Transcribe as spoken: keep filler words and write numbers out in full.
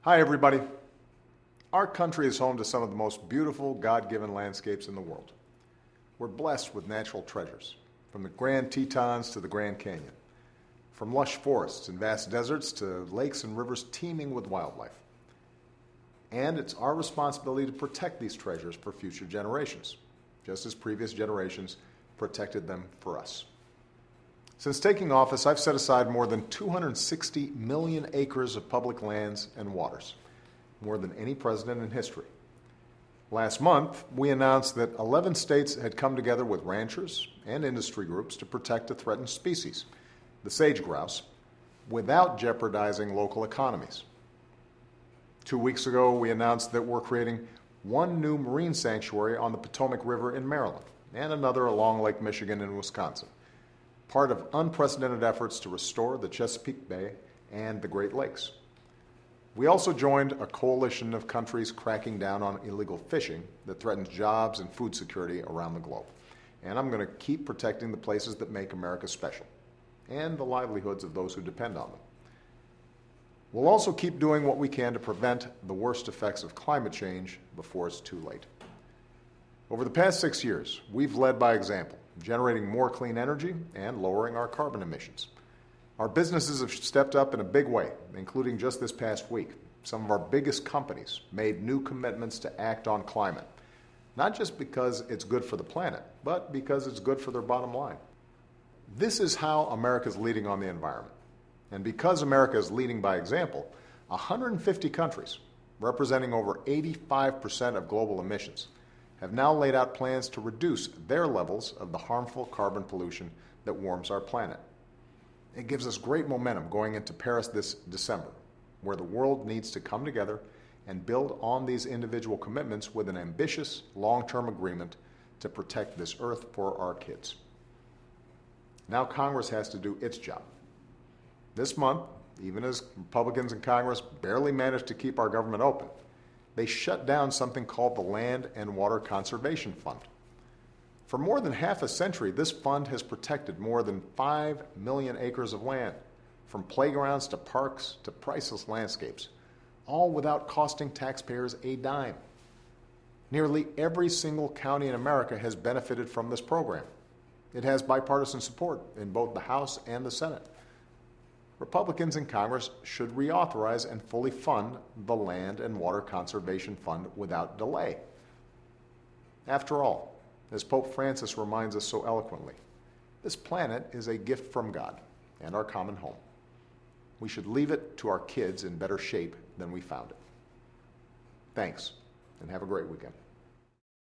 Hi, everybody. Our country is home to some of the most beautiful God-given landscapes in the world. We're blessed with natural treasures, from the Grand Tetons to the Grand Canyon, from lush forests and vast deserts to lakes and rivers teeming with wildlife. And it's our responsibility to protect these treasures for future generations, just as previous generations protected them for us. Since taking office, I've set aside more than two hundred sixty million acres of public lands and waters, more than any president in history. Last month, we announced that eleven states had come together with ranchers and industry groups to protect a threatened species, the sage grouse, without jeopardizing local economies. Two weeks ago, we announced that we're creating one new marine sanctuary on the Potomac River in Maryland and another along Lake Michigan in Wisconsin, part of unprecedented efforts to restore the Chesapeake Bay and the Great Lakes. We also joined a coalition of countries cracking down on illegal fishing that threatens jobs and food security around the globe. And I'm going to keep protecting the places that make America special and the livelihoods of those who depend on them. We'll also keep doing what we can to prevent the worst effects of climate change before it's too late. Over the past six years, we've led by example, generating more clean energy and lowering our carbon emissions. Our businesses have stepped up in a big way, including just this past week. Some of our biggest companies made new commitments to act on climate, not just because it's good for the planet, but because it's good for their bottom line. This is how America's leading on the environment. And because America is leading by example, one hundred fifty countries, representing over eighty-five percent of global emissions, have now laid out plans to reduce their levels of the harmful carbon pollution that warms our planet. It gives us great momentum going into Paris this December, where the world needs to come together and build on these individual commitments with an ambitious long-term agreement to protect this earth for our kids. Now Congress has to do its job. This month, even as Republicans in Congress barely managed to keep our government open, they shut down something called the Land and Water Conservation Fund. For more than half a century, this fund has protected more than five million acres of land, from playgrounds to parks to priceless landscapes, all without costing taxpayers a dime. Nearly every single county in America has benefited from this program. It has bipartisan support in both the House and the Senate. Republicans in Congress should reauthorize and fully fund the Land and Water Conservation Fund without delay. After all, as Pope Francis reminds us so eloquently, this planet is a gift from God and our common home. We should leave it to our kids in better shape than we found it. Thanks, and have a great weekend.